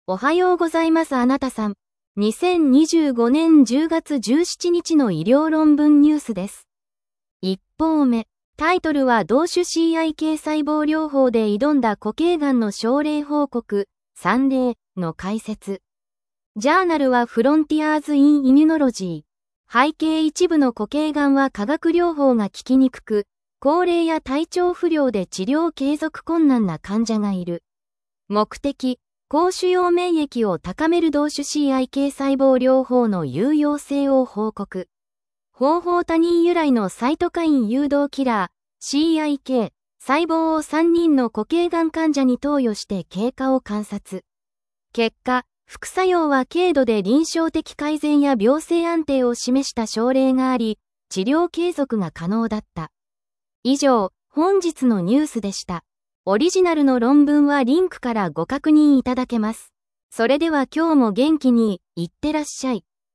おはようございますあなたさん。2025年10月17日の医療論文ニュースです。一報目。タイトルは同種 CIK 細胞療法で挑んだ固形がんの症例報告、3例の解説。ジャーナルはフロンティアーズ・イン・イミュノロジー。背景一部の固形がんは化学療法が効きにくく、高齢や体調不良で治療継続困難な患者がいる。目的。高腫瘍免疫を高める同種 CIK 細胞療法の有用性を報告。方法他人由来のサイトカイン誘導キラー CIK 細胞を3人の固形がん患者に投与して経過を観察。結果、副作用は軽度で臨床的改善や病勢安定を示した症例があり、治療継続が可能だった。以上、本日のニュースでした。オリジナルの論文はリンクからご確認いただけます。それでは今日も元気にいってらっしゃい。